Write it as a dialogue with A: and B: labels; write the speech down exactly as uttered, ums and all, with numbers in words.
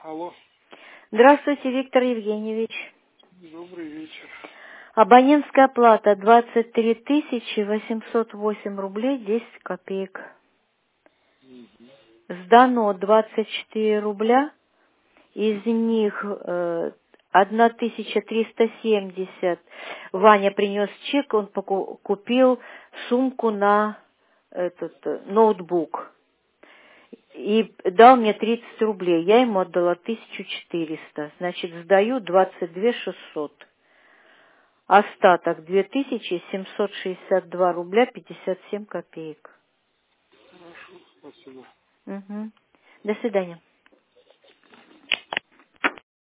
A: Алло,
B: Здравствуйте, Виктор Евгеньевич.
A: добрый вечер.
B: Абонентская плата двадцать три тысячи восемьсот восемь рублей десять копеек. Сдано двадцать четыре рубля, из них э, тысяча триста семьдесят. Ваня принес чек, он поку- купил сумку на этот э, ноутбук. И дал мне тридцать рублей. Я ему отдала тысячу четыреста. Значит, сдаю двадцать две шестьсот. Остаток две тысячи семьсот шестьдесят два рубля пятьдесят семь копеек.
A: Хорошо, спасибо.
B: Угу. До свидания.